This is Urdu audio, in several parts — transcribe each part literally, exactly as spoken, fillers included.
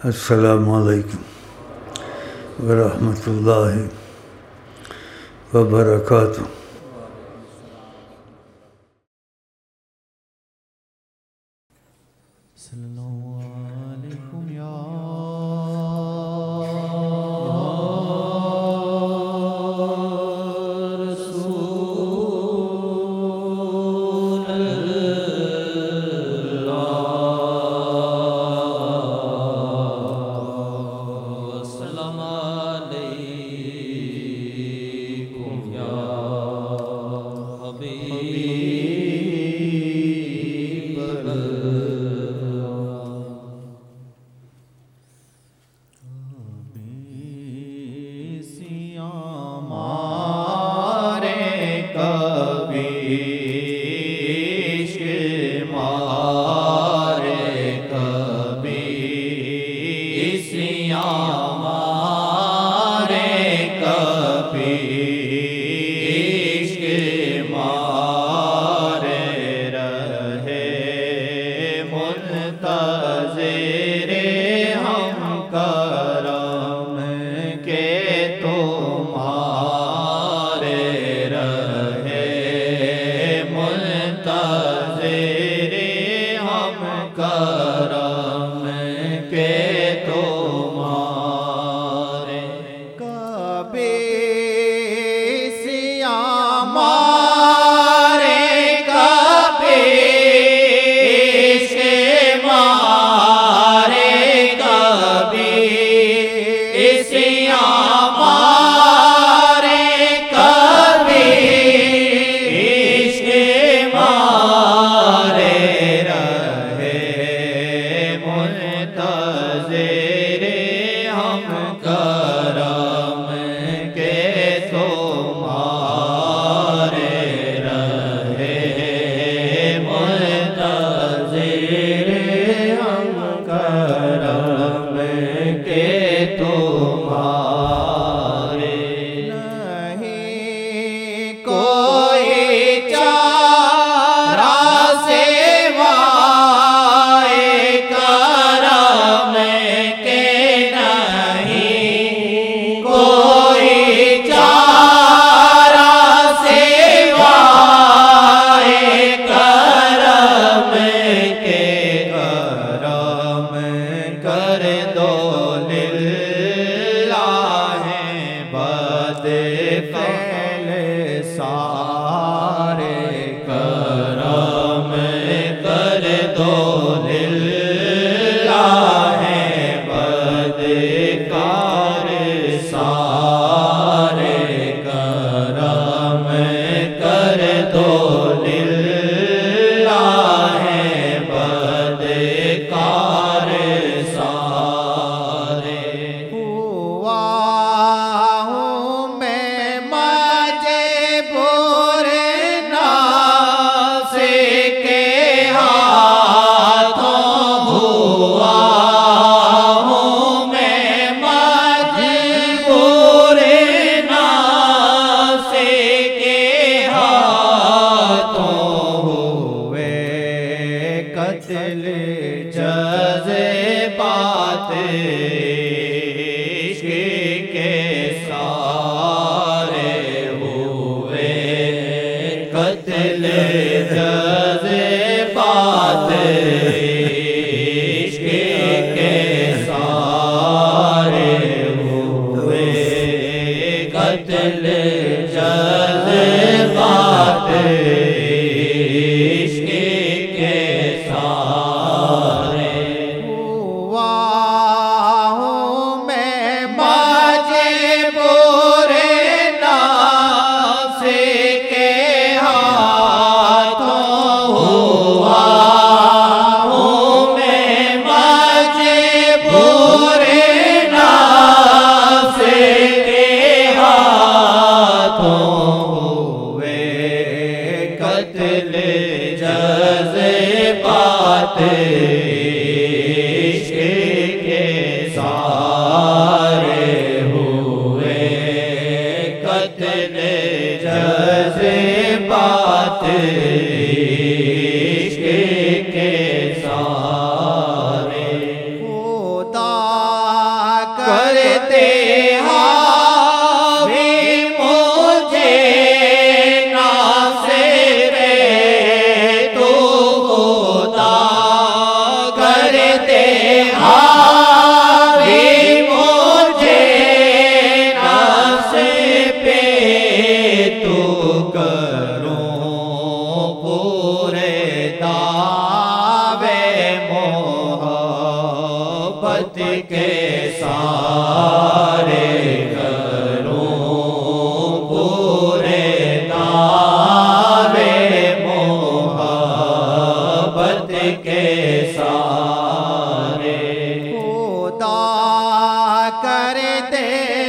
السلام علیکم ورحمۃ اللہ وبرکاتہ۔ عشق کے سارے خدا کے سارے خدا کر دے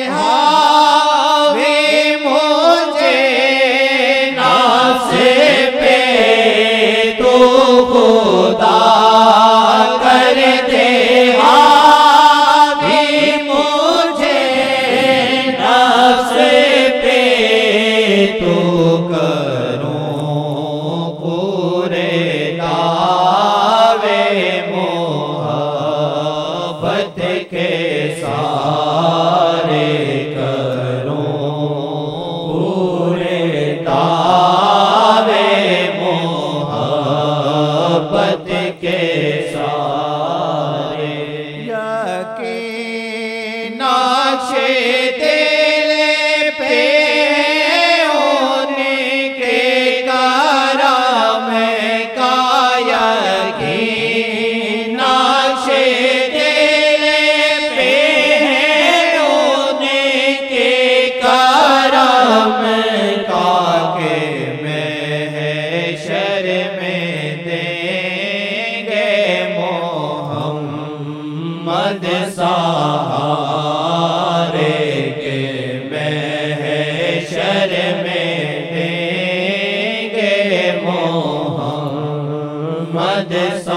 حاوی مجھے نفس پہ تو خدا کر دے حاوی مجھے نفس پہ تو کروں پورے دعوے محبت کے سارے کروں پورے دعوے محبت کے سارے یقین نقش دل پہ ان کے کرم کا یقین نقش دل پہ ان کے کرم کا کہ محشر میں دیں گے محمد سہارے کے محشر میں دیں گے محمد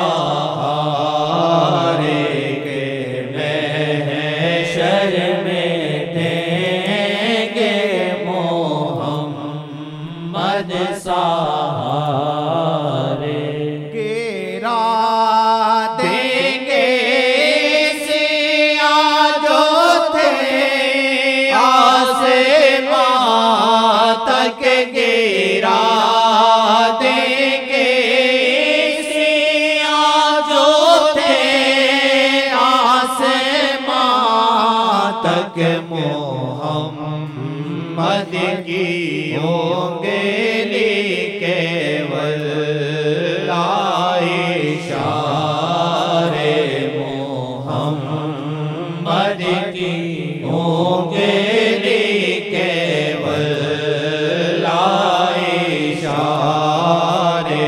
سہارے کے محشر میں دیں گے محمد سہارے گرا دیں گے سیاہ جو تھے آسمان تک گرا دیں گے سیاہ جو تھے آسمان تک محمد کی انگلی کیول اشارے محمد کی انگلی کیول اشارے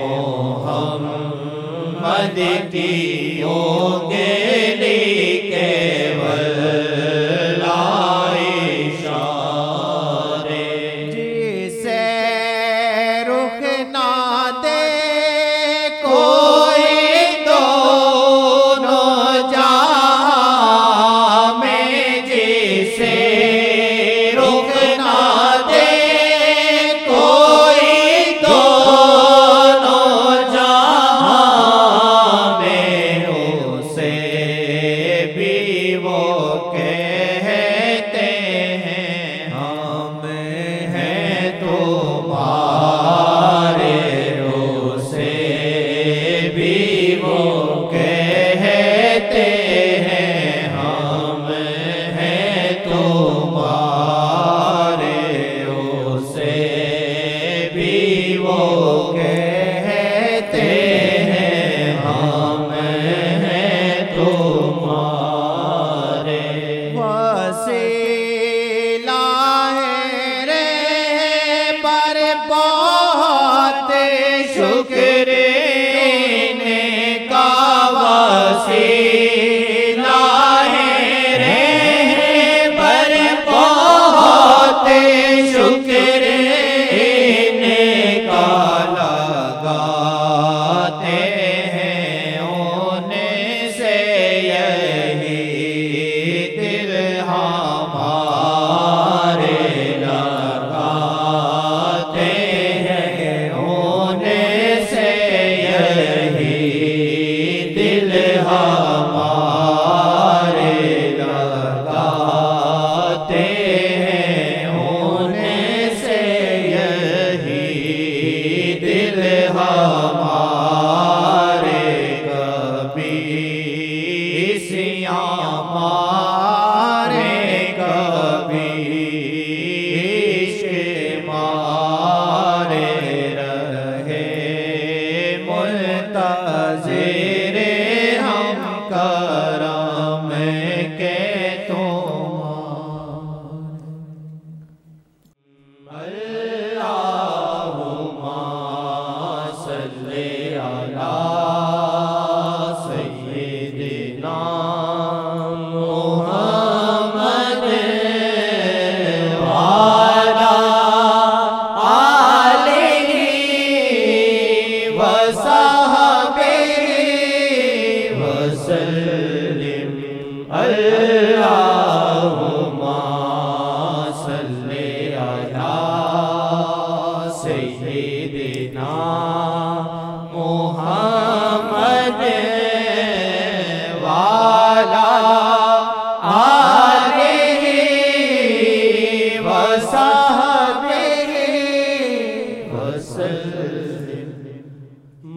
محمد کی انگلی کیول اشارے جسے رخ نہ دے کوئی دونوں جہاں میں جسے رخ نہ دے کوئی دونوں جہاں میں اسے بھی وہ کہتے ہیں ہم ہیں تمہارے اسے بھی وہ کہتے ہیں ہم ہیں تمہارے اسے بھی وہ کہتے ہیں ہم ہیں تمہارے وسیلہ ہے رہبر بہت شکر کا وسیلہ ہے رہبر بہت شکر کا لگاتے ہیں ان سے یہی دل ہمارے لگاتے ہیں ان سے یہی دل ہمارے لگاتے ہیں ان سے یہی دل ہمارے کبھی سیاہ مارے کبھی عشق مارے رہے منتظر ہم کرم کے تمہارے اللہم صلی علی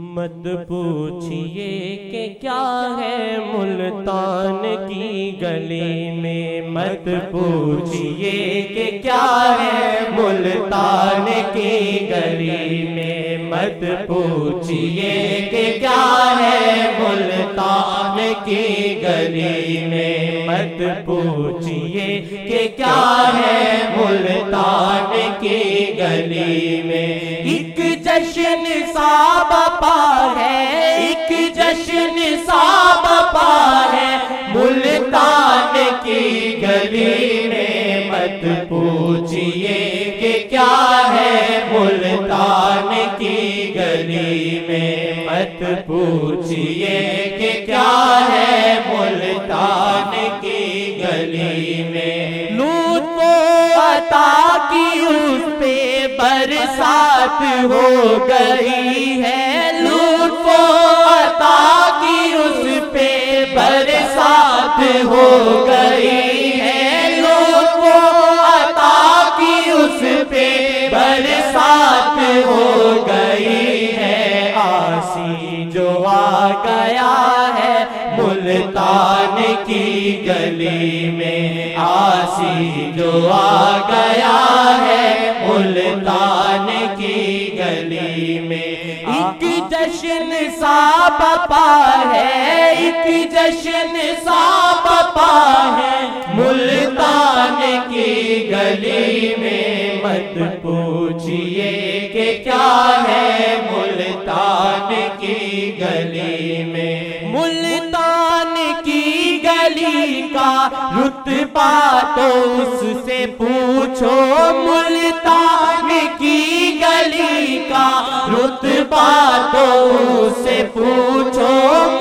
مت پوچھئے کہ کیا ہے ملتان کی گلی میں، مت پوچھئے کہ کیا ہے ملتان کی گلی میں، مت پوچھئے کہ کیا ہے ملتان کی گلی میں، مت پوچھئے کہ کیا ہے ملتان کی گلی میں۔ ایک جشن سا بپا ہے، ایک جشن سا بپا ہے ملتان کی گلی میں، مت پوچھئے کہ کیا ہے ملتان کی گلی میں، مت پوچھئے کہ کیا ہے ملتان کی گلی میں۔ لطف و عطا کی اس پہ برسات ہو گئی ہے، لطف و عطا کی اس پہ برسات ہو گئی ہے، لطف و عطا کی اس پہ برسات ہو گئی ہے۔ آسی جو آ گیا ہے ملتان کی گلی میں، آسی جو آ گیا ہے ملتان کی گلی میں۔ ایک جشن سا بپا ہے، ایک جشن سا بپا ہے ملتان کی گلی میں، مت پوچھئے کہ کیا ہے ملتان کی گلی میں۔ ملتان کی گلی کا رتبہ تو اس سے پوچھو، ملتان کی گلی کا رتبہ تو اس سے پوچھو،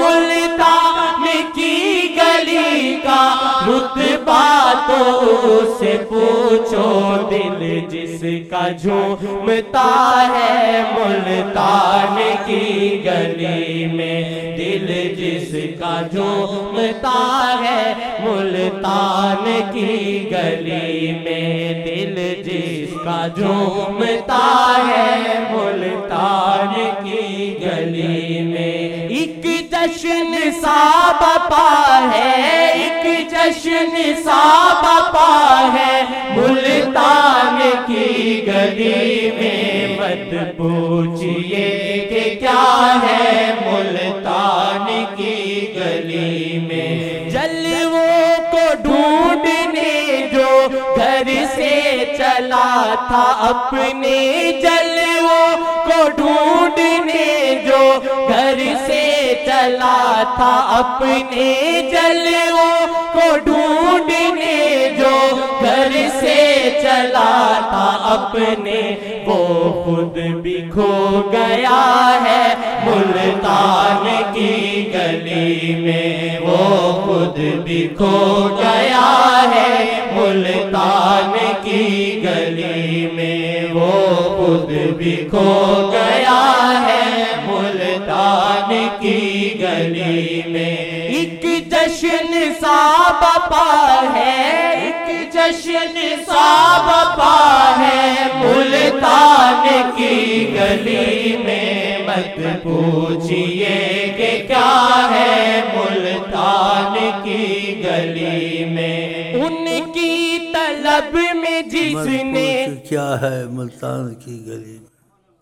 ملتان کی گلی کا رتبہ تو اس سے پوچھو۔ دل جس کا جھومتا ہے ملتان کی گلی میں، دل جس کا جھومتا ہے ملتان کی گلی میں، دل جس کا جھومتا ہے ملتان کی گلی میں۔ ایک جشن سا بپا ہے، ایک جشن سا بپا ہے ملتان کی گلی میں، مت پوچھئے کہ کیا ہے ملتان کی گلی میں۔ جلووں کو ڈھونڈنے جو گھر سے چلا تھا اپنے، جلووں کو ڈھونڈنے جو گھر سے چلا تھا اپنے، جلووں کو ڈھونڈنے جو گھر سے چلا تھا اپنے، وہ خود بھی کھو گیا ہے ملتان کی گلی میں، وہ خود بھی کھو گیا ہے ملتان کی گلی میں، وہ خود بھی کھو گیا ہے ملتان کی گلی میں۔ ایک جشن سا بپا ہے، ایک جشن سا بپا ہے ملتان کی گلی میں، مت پوچھئے کہ کیا ہے ملتان کی گلی میں۔ ان کی طلب میں جس نے کیا ہے ملتان کی گلی میں،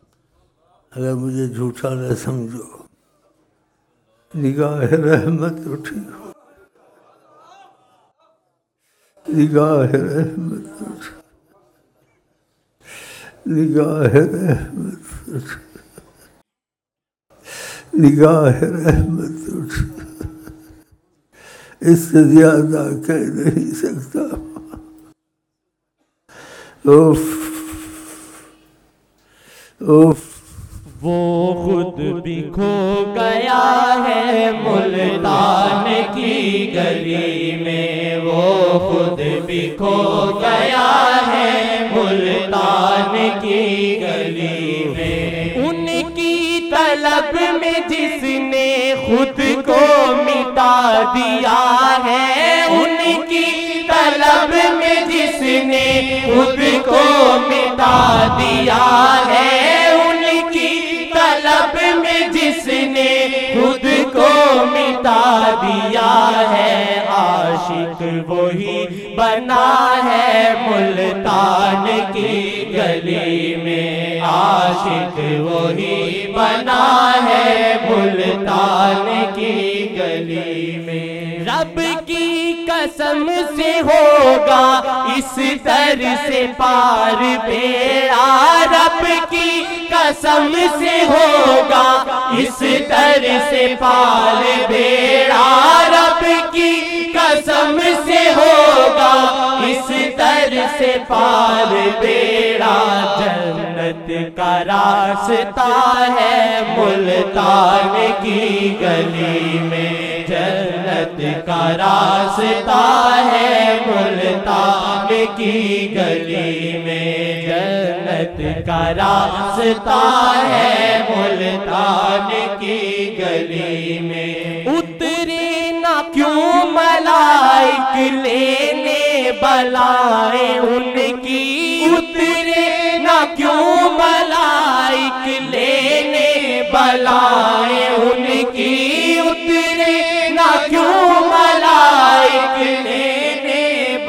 اگر مجھے جھوٹا نہ سمجھو، نگاہ رحمت اٹھی ہو، نگاہ رحمت اٹھی، نگاہ رحمت اٹھی، نگاہ رحمت اٹھی، اس سے زیادہ کہہ نہیں سکتا۔ اوف اوف وہ خود بھی کھو گیا ہے ملتان کی گلی میں، وہ خود بھی کھو گیا ہے ملتان کی گلی میں۔ ان کی طلب میں جس نے خود کو مٹا دیا ہے، ان کی طلب میں جس نے خود کو مٹا دیا ہے، ان کی طلب میں جس دیا ہے عاشق وہی بنا ہے ملتان کی گلی میں، عاشق وہی بنا ہے ملتان کی گلی میں۔ رب کی قسم سے ہوگا اس در سے پار بیڑا، رب کی قسم سے ہوگا اس در سے پار بیڑا، رب کی قسم سے ہوگا اس در سے پار بیڑا۔ جنت کا راستہ ہے ملتان کی گلی میں، جنت کا راستہ ہے ملتان کی گلی میں، جنت کا راستہ ہے ملتان کی گلی میں۔ اترے نہ کیوں ملائک لینے بلائیں ان کی، اترے نہ کیوں ملائک لینے بلائیں ان کی، اترے نہ کیوں ملائک لینے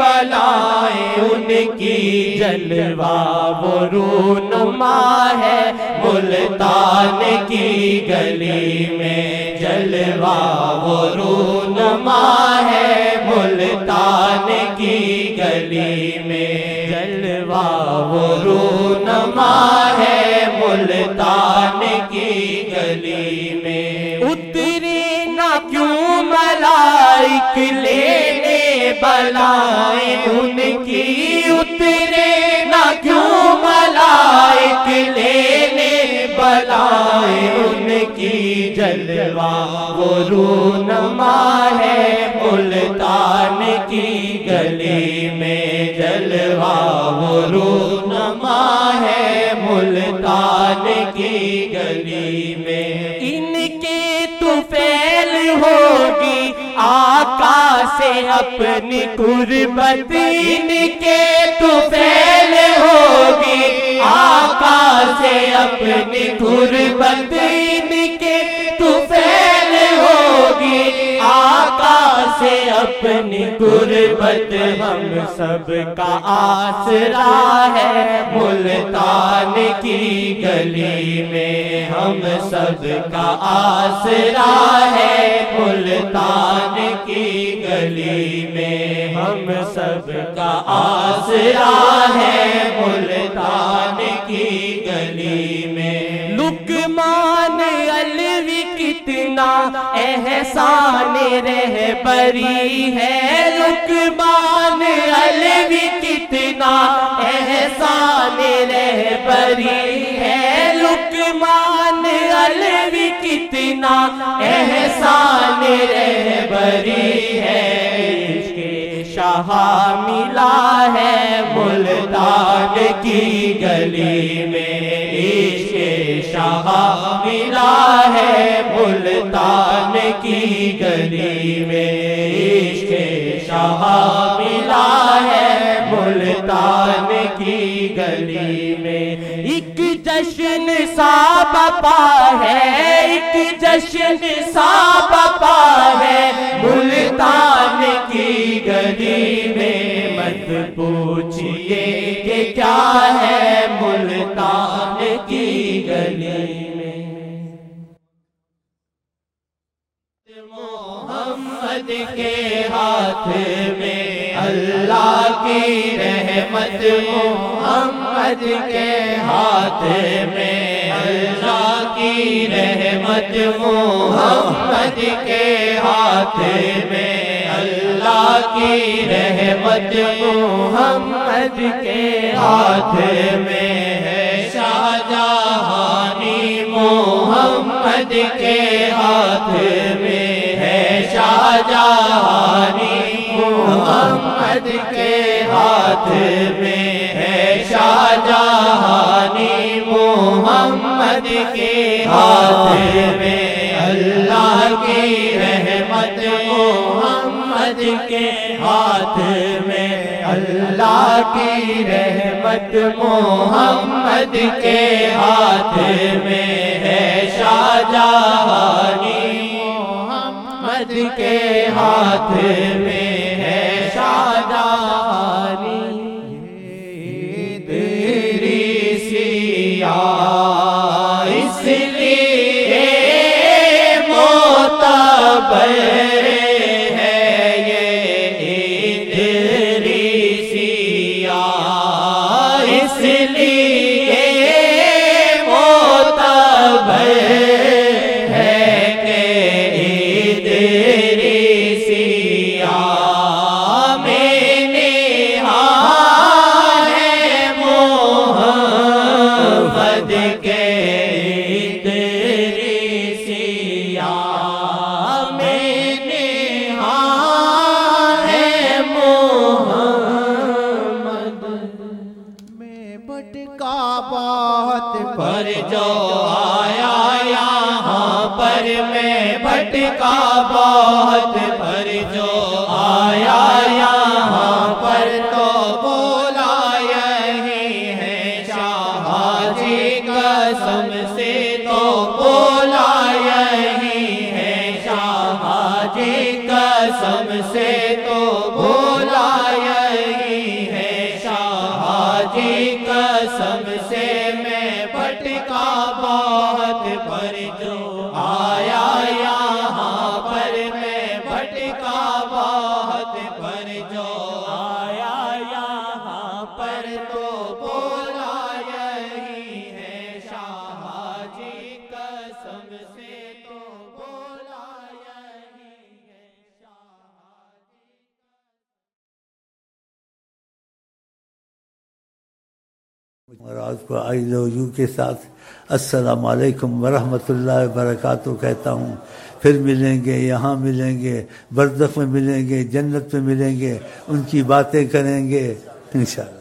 بلائیں ان کی۔ جلوہ وہ رونما ہے ملتان کی گلی میں، جلوہ وہ رونما ہے ملتان کی گلی میں، جلوہ وہ رونما ہے ملتان کی گلی میں۔ اترے نہ کیوں ملائک لینے بلائیں ان کی، اترے نہ کیوں ملائک لینے بلائیں ان کی۔ جلوہ وہ رونما ہے ملتان کی گلی میں، جلوہ وہ رونما ہے ملتان کی گلی میں۔ ان کے طفیل ہوگی آقا سے اپنی قربت، ان کے طفیل ہوگی آقا سے اپنی قربت، ان کے طفیل ہوگی آقا سے اپنی قربت۔ ہم سب کا آسرا ہے ملتان کی گلی میں، ہم سب کا آسرا ہے ملتان کی گلی میں، ہم سب کا آسرا ہے ملتان کی گلی میں۔ لقمان علوی کتنا احسان رہبری ہے، لقمان علوی کتنا احسان رہبری ہے، لقمان علوی کتنا احسان رہبری ہے۔ عشق شاہ ملا ہے ملتان کی گلی میں، عشق شاہ ملا ہے ملتان کی گلی میں، عشق شاہ ملا ہے ملتان کی گلی میں۔ ایک جشن سا بپا ہے، ایک جشن سا بپا ہے ملتان کی گلی میں۔ مت پوچھئے کہ کیا ہے ملتان کی گلی میں۔ محمد کے ہاتھ میں اللہ کی رحمت، محمد کے ہاتھ میں اللہ کی رحمت، محمد کے ہاتھ میں اللہ کی رحمت، محمد کے ہاتھ میں ہے شاہجہانی، محمد کے ہاتھ میں ہے شاہجہانی، محمد کے ہاتھ میں ہے شاہجہانی، محمد کے ہاتھ میں اللہ کی رحمت، محمد کے ہاتھ میں اللہ کی رحمت، محمد کے ہاتھ میں ہے شاہجہانی، محمد محمد کے ہاتھ میں ہے شادانی تیری سیاہ اس لیے معتبر ہے یہ تیری سیاہ اس لیے معتبر پر جو آیا یہاں پر میں بھٹکا بہت پر جو آیا یہاں پر تو بولا یہی ہے شاہ جی قسم سے تو بولا یہی ہے شاہ جی قسم سے تو بولا یہی ہے شاہ جی قسم سے بھٹکا بہت پر جو آیا یہاں پر میں بھٹکا بہت پر جو آیا یہاں پر تو بولا یہی ہے شاہ جی قسم سے تو بولا یہی ہے شاہ اور آج کو آئی لو یو کے ساتھ السلام علیکم ورحمۃ اللہ وبرکاتہ کہتا ہوں. پھر ملیں گے، یہاں ملیں گے، برزخ میں ملیں گے، جنت میں ملیں گے، ان کی باتیں کریں گے انشاءاللہ.